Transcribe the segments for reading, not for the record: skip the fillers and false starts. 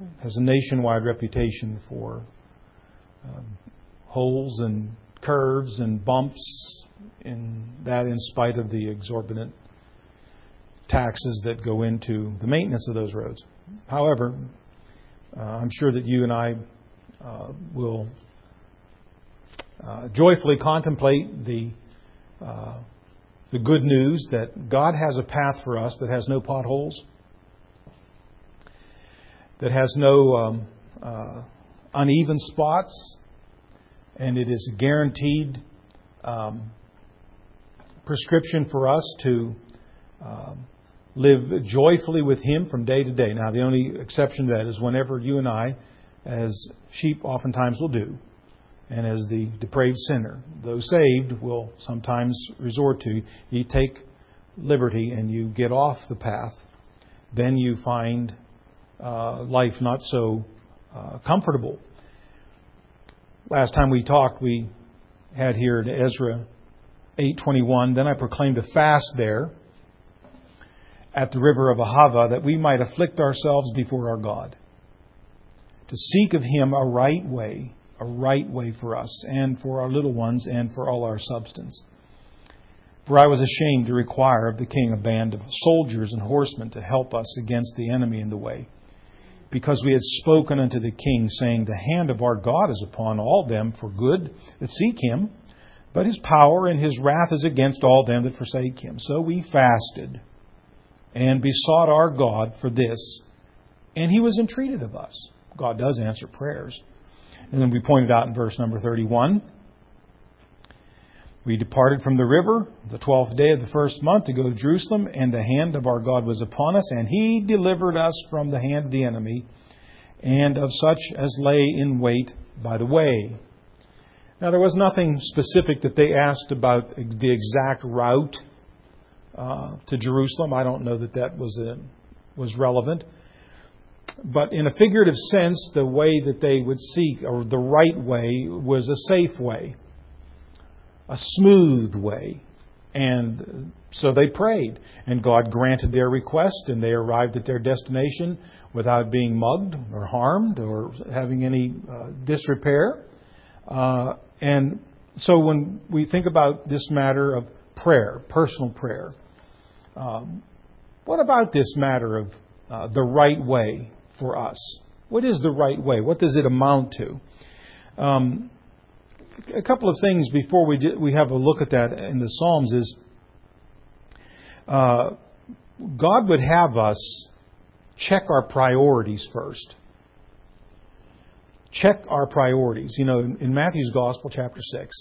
has a nationwide reputation for holes and curves and bumps, in spite of the exorbitant taxes that go into the maintenance of those roads. However, I'm sure that you and I will joyfully contemplate the good news that God has a path for us that has no potholes, that has no uneven spots, and it is a guaranteed prescription for us to live joyfully with Him from day to day. Now, the only exception to that is whenever you and I, as sheep oftentimes will do, and as the depraved sinner, those saved will sometimes resort to, you take liberty and you get off the path, then you find life not so comfortable. Last time we talked, we had here in Ezra 8:21, then I proclaimed a fast there at the river of Ahava, that we might afflict ourselves before our God, to seek of Him a right way for us and for our little ones and for all our substance. For I was ashamed to require of the king a band of soldiers and horsemen to help us against the enemy in the way, because we had spoken unto the king, saying, the hand of our God is upon all them for good that seek Him, but His power and His wrath is against all them that forsake Him. So we fasted and besought our God for this, and He was entreated of us. God does answer prayers. And then we pointed out in verse number 31, we departed from the river the 12th day of the first month to go to Jerusalem, and the hand of our God was upon us, and He delivered us from the hand of the enemy and of such as lay in wait by the way. Now, there was nothing specific that they asked about the exact route to Jerusalem. I don't know that was relevant. But in a figurative sense, the way that they would seek, or the right way, was a safe way, a smooth way. And so they prayed, and God granted their request, and they arrived at their destination without being mugged or harmed or having any disrepair. And so when we think about this matter of prayer, personal prayer, what about this matter of the right way for us? What is the right way? What does it amount to? A couple of things before we have a look at that in the Psalms is God would have us check our priorities first. Check our priorities. You know, in Matthew's Gospel, chapter 6,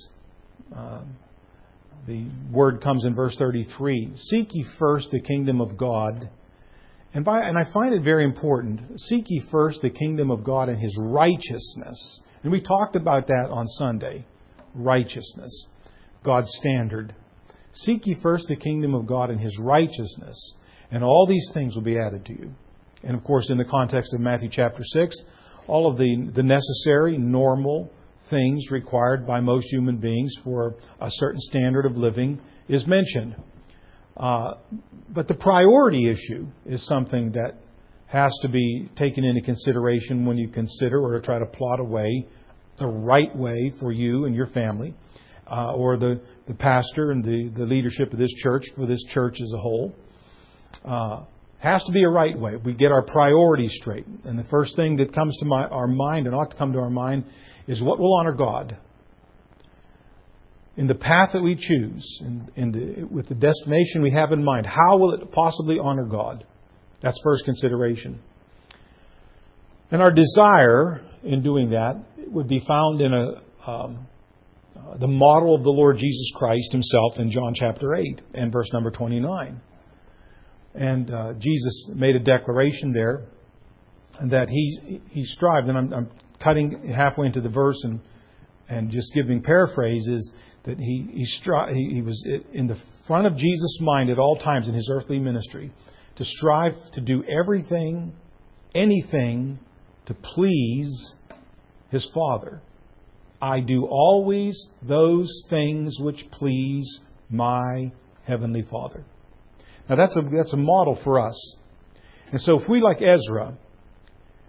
the word comes in verse 33. Seek ye first the kingdom of God. And I find it very important. Seek ye first the kingdom of God and His righteousness. And we talked about that on Sunday. Righteousness. God's standard. Seek ye first the kingdom of God and His righteousness, and all these things will be added to you. And of course, in the context of Matthew chapter 6, all of the necessary, normal things required by most human beings for a certain standard of living is mentioned. But the priority issue is something that has to be taken into consideration when you consider or try to plot a way, the right way for you and your family, or the pastor and the leadership of this church, for this church as a whole. Has to be a right way. We get our priorities straight. And the first thing that comes to our mind, and ought to come to our mind, is what will honor God. In the path that we choose, with the destination we have in mind, how will it possibly honor God? That's first consideration. And our desire in doing that would be found in the model of the Lord Jesus Christ Himself in John chapter 8 and verse number 29. And Jesus made a declaration there that He strived, and I'm cutting halfway into the verse and just giving paraphrases, that he was in the front of Jesus' mind at all times in His earthly ministry, to strive to do everything, anything, to please His Father. I do always those things which please my Heavenly Father. Now that's a model for us. And so if we, like Ezra,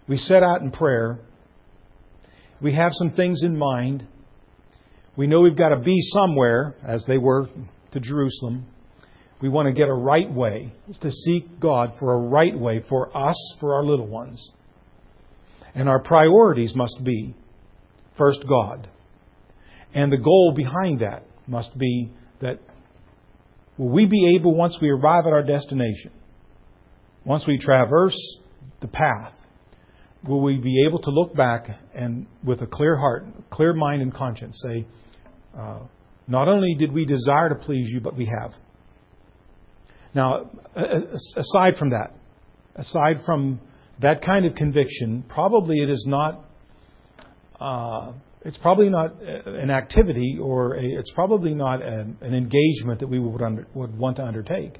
We set out in prayer. We have some things in mind. We know we've got to be somewhere, as they were to Jerusalem. We want to get a right way. It's to seek God for a right way for us, for our little ones. And our priorities must be, first, God. And the goal behind that must be that will we be able, once we arrive at our destination, once we traverse the path, will we be able to look back and with a clear heart, clear mind and conscience say, not only did we desire to please you, but we have. Now, aside from that kind of conviction, probably it is not. It's probably not an activity, or it's probably not an engagement that we would want to undertake.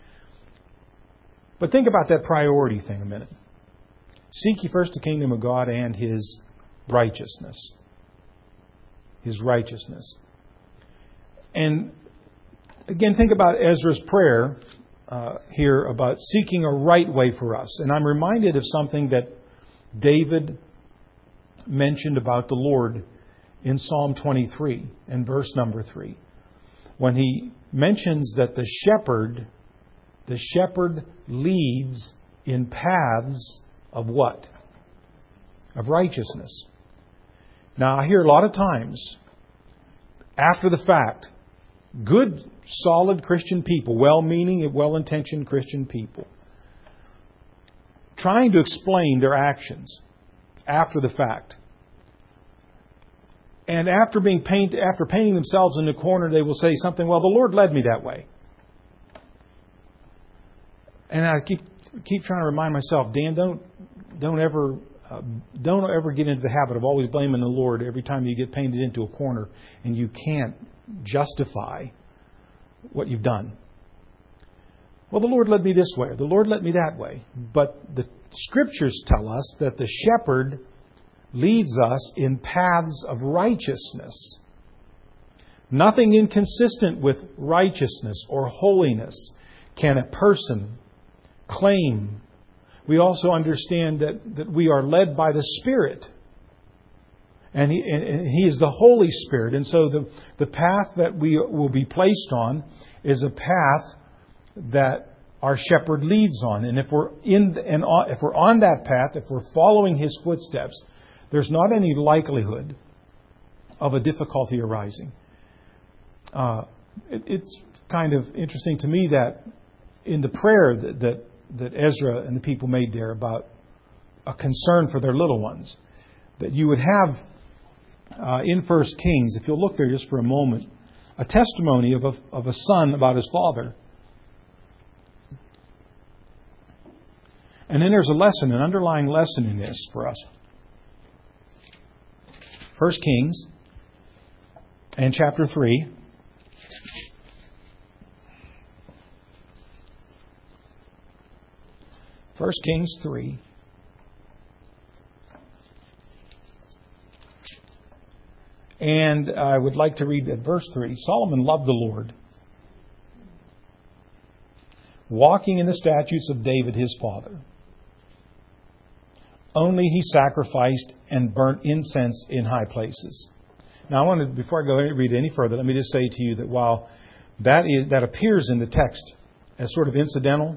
But think about that priority thing a minute. Seek ye first the kingdom of God and His righteousness. His righteousness. And again, think about Ezra's prayer here about seeking a right way for us. And I'm reminded of something that David mentioned about the Lord in Psalm 23 and verse number 3. When he mentions that the shepherd leads in paths of what? Of righteousness. Now, I hear a lot of times, after the fact, good, solid Christian people, well-meaning, well-intentioned Christian people, trying to explain their actions after the fact. And after painting themselves in the corner, they will say something, well, the Lord led me that way. And I keep trying to remind myself, Dan, don't ever get into the habit of always blaming the Lord every time you get painted into a corner and you can't justify what you've done. Well, the Lord led me this way, or the Lord led me that way. But the Scriptures tell us that the shepherd leads us in paths of righteousness. Nothing inconsistent with righteousness or holiness can a person claim. We also understand that we are led by the Spirit. And He is the Holy Spirit. And so the path that we will be placed on is a path that our shepherd leads on. And if we're on that path, if we're following His footsteps, there's not any likelihood of a difficulty arising. It's kind of interesting to me that in the prayer that Ezra and the people made there about a concern for their little ones, that you would have in 1 Kings, if you'll look there just for a moment, a testimony of a son about his father. And then there's a lesson, an underlying lesson in this for us. 1 Kings and chapter 3. First Kings 3. And I would like to read at verse 3. Solomon loved the Lord, walking in the statutes of David his father. Only he sacrificed and burnt incense in high places. Now, before I go and read any further, let me just say to you that while that appears in the text as sort of incidental,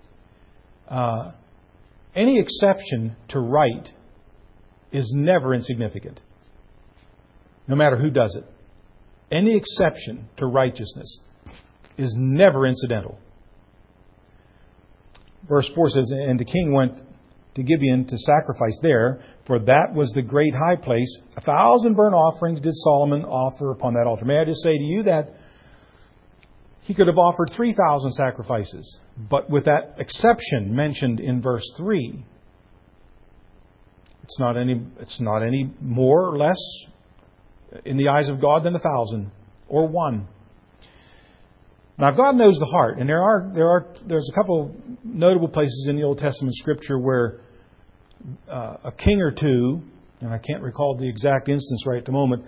any exception to right is never insignificant, no matter who does it. Any exception to righteousness is never incidental. Verse 4 says, and the king went to Gibeon to sacrifice there, for that was the great high place. 1,000 burnt offerings did Solomon offer upon that altar. May I just say to you that he could have offered 3,000 sacrifices. But with that exception mentioned in verse 3, it's not any more or less in the eyes of God than 1,000 or 1. Now, God knows the heart, and there's a couple notable places in the Old Testament Scripture where a king or two, and I can't recall the exact instance right at the moment,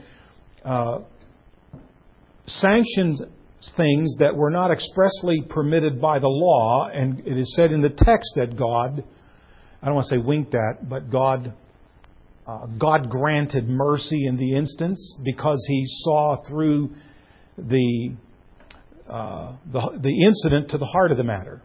sanctioned things that were not expressly permitted by the law, and it is said in the text that God I don't want to say winked at, but God granted mercy in the instance because He saw through the incident to the heart of the matter.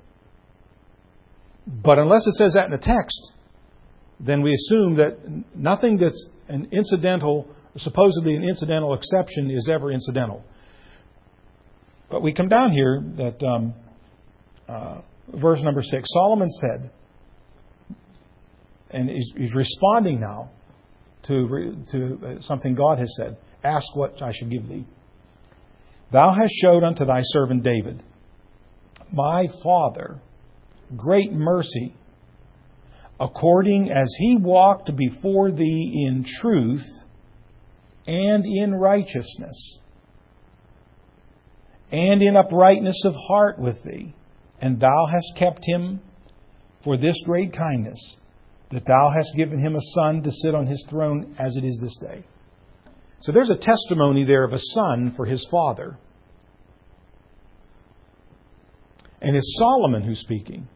But unless it says that in the text, then we assume that nothing that's an incidental, supposedly an incidental exception, is ever incidental. But we come down here that verse number 6. Solomon said, and he's responding now to something God has said. Ask what I should give thee. Thou hast showed unto thy servant David, my father, great mercy, according as he walked before thee in truth and in righteousness, and in uprightness of heart with thee. And thou hast kept him for this great kindness, that thou hast given him a son to sit on his throne as it is this day. So there's a testimony there of a son for his father. And it's Solomon who's speaking.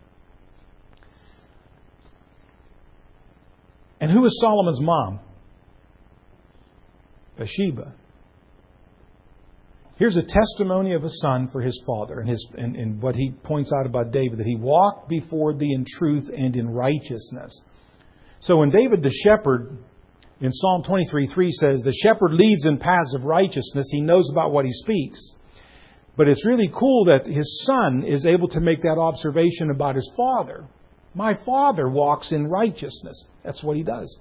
And who is Solomon's mom? Bathsheba. Here's a testimony of a son for his father, and what he points out about David, that he walked before thee in truth and in righteousness. So when David the shepherd in Psalm 23:3 says, the shepherd leads in paths of righteousness, he knows about what he speaks. But it's really cool that his son is able to make that observation about his father. My father walks in righteousness. That's what he does.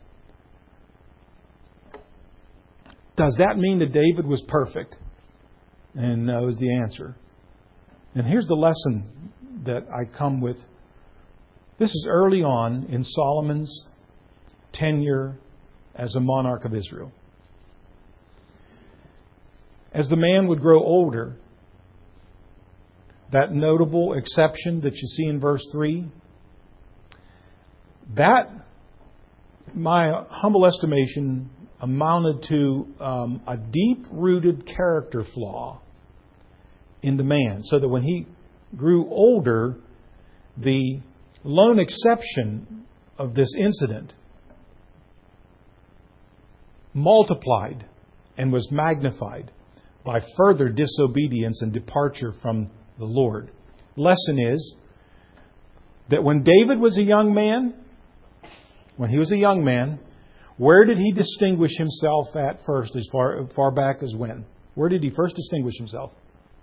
Does that mean that David was perfect? And no is the answer. And here's the lesson that I come with. This is early on in Solomon's tenure as a monarch of Israel. As the man would grow older, that notable exception that you see in verse 3, that, my humble estimation, amounted to a deep-rooted character flaw in the man. So that when he grew older, the lone exception of this incident multiplied and was magnified by further disobedience and departure from the Lord. Lesson is that when David was a young man, where did he distinguish himself at first, as far back as when? Where did he first distinguish himself?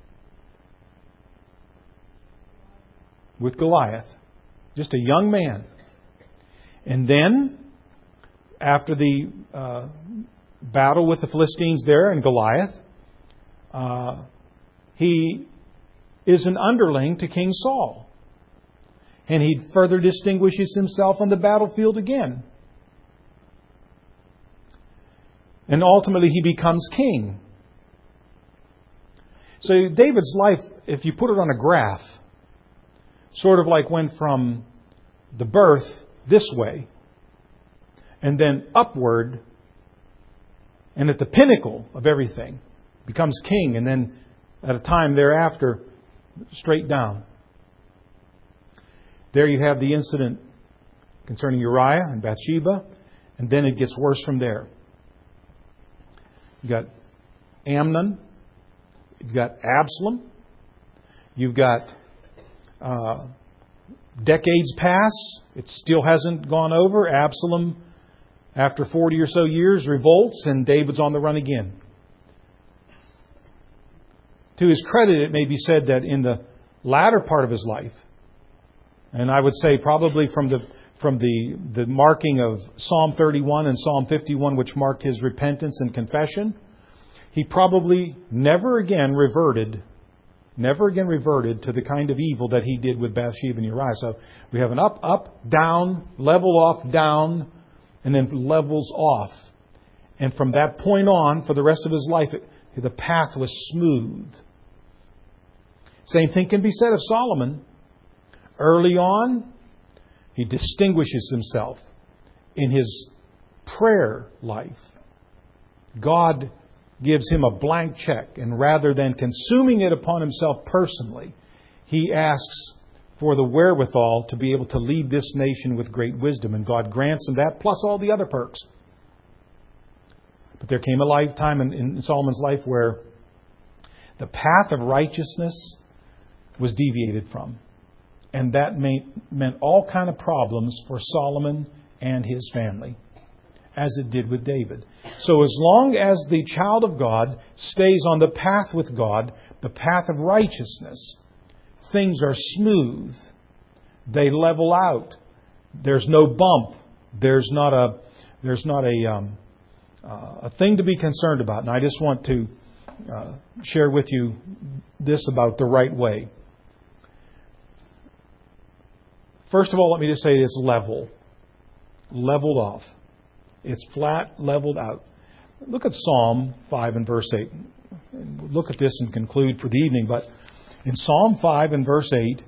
With Goliath. Just a young man. And then, after the battle with the Philistines there and Goliath, he is an underling to King Saul. And he further distinguishes himself on the battlefield again. And ultimately he becomes king. So David's life, if you put it on a graph, sort of like went from the birth this way, and then upward, and at the pinnacle of everything, becomes king, and then at a time thereafter, straight down. There you have the incident concerning Uriah and Bathsheba, and then it gets worse from there. You've got Amnon. You've got Absalom. You've got decades pass. It still hasn't gone over. Absalom, after 40 or so years, revolts, and David's on the run again. To his credit, it may be said that in the latter part of his life, and I would say probably from the marking of Psalm 31 and Psalm 51, which marked his repentance and confession, he probably never again reverted to the kind of evil that he did with Bathsheba and Uriah. So we have an up, up, down, level off, down, and then levels off. And from that point on, for the rest of his life, the path was smooth. Same thing can be said of Solomon. Early on, he distinguishes himself in his prayer life. God gives him a blank check, and rather than consuming it upon himself personally, he asks for the wherewithal to be able to lead this nation with great wisdom. And God grants him that, plus all the other perks. But there came a lifetime in Solomon's life where the path of righteousness was deviated from. And that meant all kind of problems for Solomon and his family, as it did with David. So as long as the child of God stays on the path with God, the path of righteousness, things are smooth. They level out. There's no bump. There's not a thing to be concerned about. And I just want to share with you this about the right way. First of all, let me just say it is level. Leveled off. It's flat, leveled out. Look at Psalm 5 and verse 8. Look at this and conclude for the evening. But in Psalm 5 and verse 8,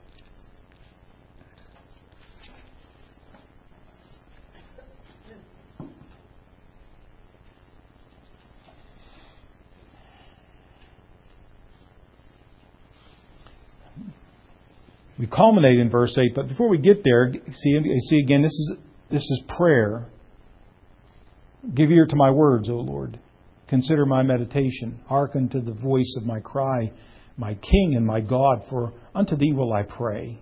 we culminate in verse 8, but before we get there, see again, this is prayer. Give ear to my words, O Lord. Consider my meditation. Hearken to the voice of my cry, my King and my God, for unto thee will I pray.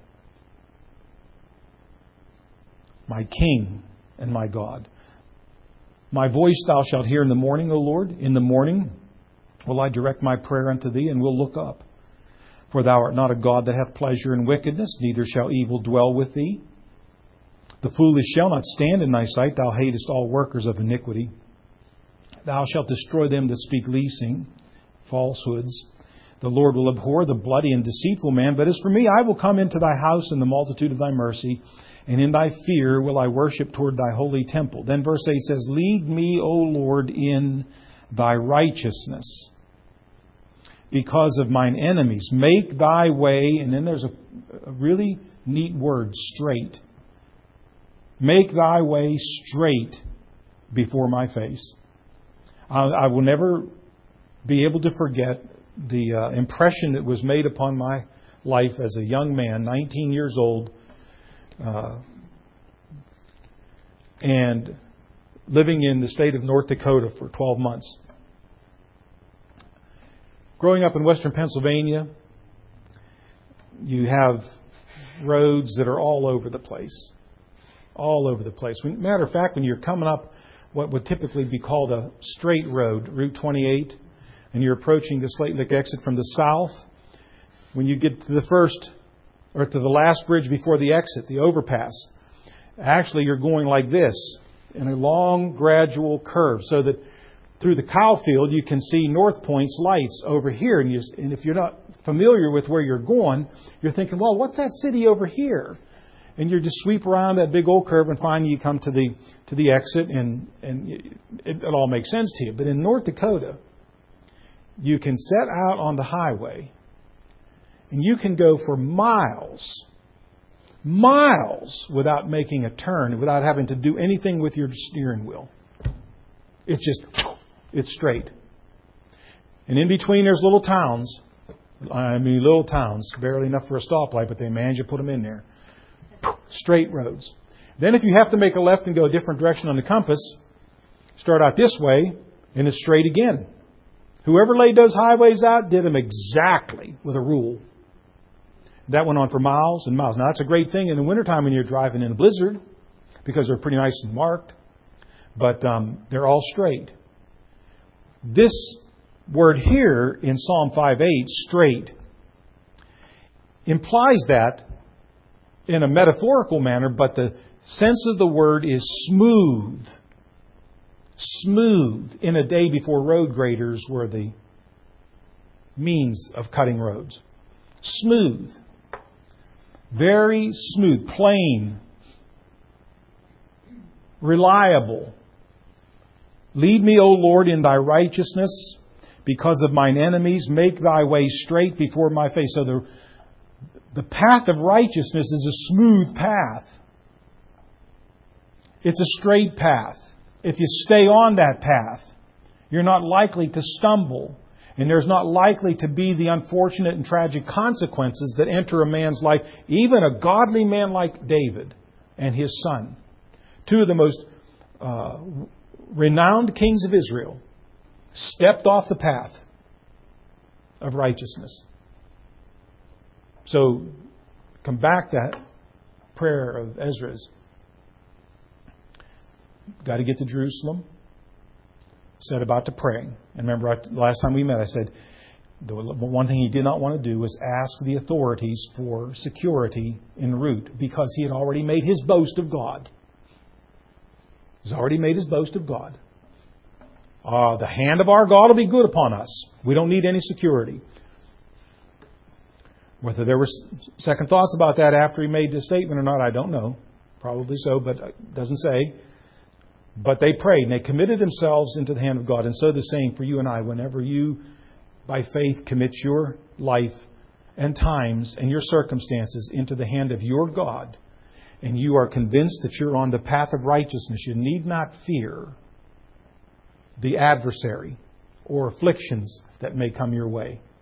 My King and my God. My voice thou shalt hear in the morning, O Lord. In the morning will I direct my prayer unto thee, and will look up. For thou art not a God that hath pleasure in wickedness, neither shall evil dwell with thee. The foolish shall not stand in thy sight. Thou hatest all workers of iniquity. Thou shalt destroy them that speak leasing, falsehoods. The Lord will abhor the bloody and deceitful man. But as for me, I will come into thy house in the multitude of thy mercy, and in thy fear will I worship toward thy holy temple. Then verse 8 says, Lead me, O Lord, in thy righteousness, because of mine enemies. Make thy way, and then there's a really neat word, straight. Make thy way straight before my face. I will never be able to forget the impression that was made upon my life as a young man, 19 years old, and living in the state of North Dakota for 12 months. Growing up in western Pennsylvania, you have roads that are all over the place. All over the place. Matter of fact, when you're coming up what would typically be called a straight road, Route 28, and you're approaching the Slate Lick exit from the south, when you get to the first, or to the last bridge before the exit, the overpass, actually you're going like this, in a long, gradual curve, so that through the cow field you can see North Point's lights over here. And if you're not familiar with where you're going, you're thinking, well, what's that city over here? And you just sweep around that big old curve and finally you come to the exit, and it all makes sense to you. But in North Dakota, you can set out on the highway and you can go for miles without making a turn, without having to do anything with your steering wheel. It's straight. And in between there's little towns, barely enough for a stoplight, but they manage to put them in there. Straight roads. Then if you have to make a left and go a different direction on the compass, start out this way and it's straight again. Whoever laid those highways out did them exactly with a rule. That went on for miles and miles. Now that's a great thing in the wintertime when you're driving in a blizzard, because they're pretty nice and marked. But they're all straight. This word here in Psalm 5:8, straight, implies that in a metaphorical manner, but the sense of the word is smooth. Smooth in a day before road graders were the means of cutting roads. Smooth. Very smooth. Plain. Reliable. Lead me, O Lord, in thy righteousness. Because of mine enemies, make thy way straight before my face. So the path of righteousness is a smooth path. It's a straight path. If you stay on that path, you're not likely to stumble. And there's not likely to be the unfortunate and tragic consequences that enter a man's life, even a godly man like David and his son. Two of the most renowned kings of Israel stepped off the path of righteousness. So, come back to that prayer of Ezra's. Got to get to Jerusalem. Set about to praying. And remember, last time we met, I said the one thing he did not want to do was ask the authorities for security en route, because he had already made his boast of God. He's already made his boast of God. The hand of our God will be good upon us. We don't need any security. Whether there were second thoughts about that after he made the statement or not, I don't know. Probably so, but it doesn't say. But they prayed and they committed themselves into the hand of God. And so the same for you and I. Whenever you, by faith, commit your life and times and your circumstances into the hand of your God, and you are convinced that you're on the path of righteousness, you need not fear the adversary or afflictions that may come your way.